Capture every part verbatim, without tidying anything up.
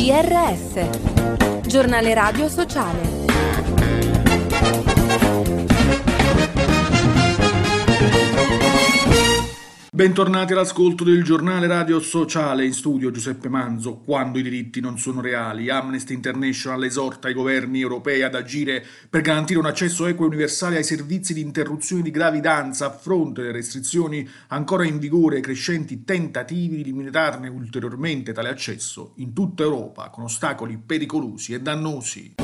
G R S, giornale radio sociale. Bentornati all'ascolto del giornale radio sociale, in studio Giuseppe Manzo. Quando i diritti non sono reali, Amnesty International esorta i governi europei ad agire per garantire un accesso equo e universale ai servizi di interruzione di gravidanza a fronte delle restrizioni ancora in vigore e crescenti tentativi di limitarne ulteriormente tale accesso in tutta Europa con ostacoli pericolosi e dannosi.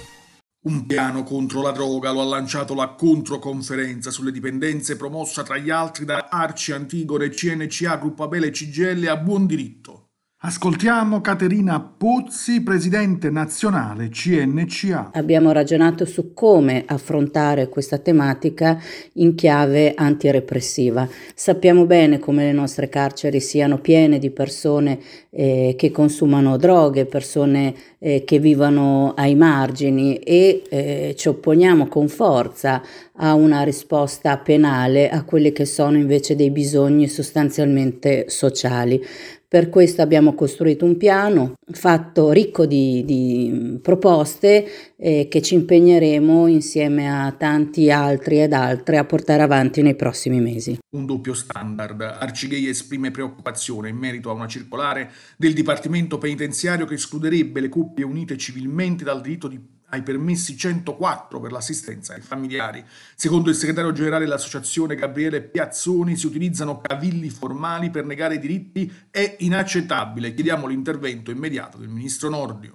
Un piano contro la droga lo ha lanciato la controconferenza sulle dipendenze promossa tra gli altri da Arci, Antigone, C N C A, Gruppo Abele e C G I L a buon diritto. Ascoltiamo Caterina Pozzi, presidente nazionale C N C A. Abbiamo ragionato su come affrontare questa tematica in chiave antirepressiva. Sappiamo bene come le nostre carceri siano piene di persone eh, che consumano droghe, persone eh, che vivono ai margini e eh, ci opponiamo con forza a una risposta penale a quelli che sono invece dei bisogni sostanzialmente sociali. Per questo abbiamo costruito un piano fatto ricco di, di proposte eh, che ci impegneremo insieme a tanti altri ed altre a portare avanti nei prossimi mesi. Un doppio standard. Arcigay esprime preoccupazione in merito a una circolare del Dipartimento Penitenziario che escluderebbe le coppie unite civilmente dal diritto di ai permessi centoquattro per l'assistenza ai familiari. Secondo il segretario generale dell'associazione Gabriele Piazzoni, si utilizzano cavilli formali per negare i diritti, è inaccettabile. Chiediamo l'intervento immediato del ministro Nordio.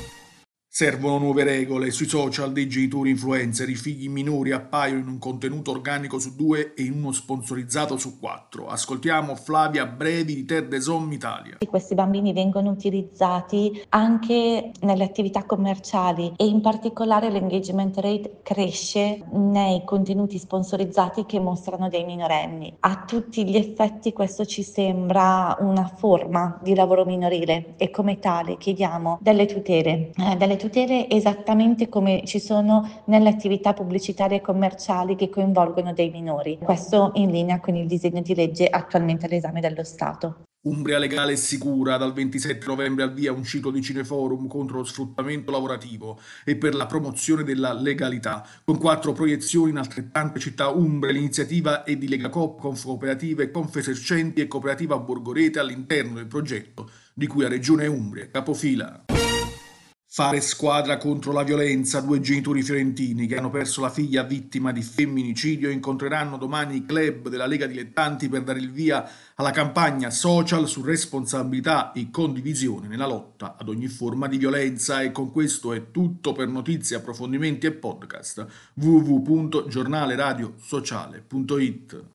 Servono nuove regole. Sui social dei genitori influencer i figli minori appaiono in un contenuto organico su due e in uno sponsorizzato su quattro. Ascoltiamo Flavia Brevi di Terre des Hommes Italia. Questi bambini vengono utilizzati anche nelle attività commerciali e in particolare l'engagement rate cresce nei contenuti sponsorizzati che mostrano dei minorenni. A tutti gli effetti questo ci sembra una forma di lavoro minorile e come tale chiediamo delle tutele, eh, delle tutele esattamente come ci sono nelle attività pubblicitarie e commerciali che coinvolgono dei minori. Questo in linea con il disegno di legge attualmente all'esame dello Stato. Umbria Legale e Sicura, dal ventisette novembre al via un ciclo di cineforum contro lo sfruttamento lavorativo e per la promozione della legalità, con quattro proiezioni in altrettante città umbre. L'iniziativa è di Legacoop, Confcooperative, Confesercenti e Cooperativa Borgorete all'interno del progetto di cui la Regione Umbria capofila. Fare squadra contro la violenza. Due genitori fiorentini che hanno perso la figlia vittima di femminicidio incontreranno domani i club della Lega Dilettanti per dare il via alla campagna social su responsabilità e condivisione nella lotta ad ogni forma di violenza. E con questo è tutto. Per notizie, approfondimenti e podcast w w w punto giornale radio sociale punto it.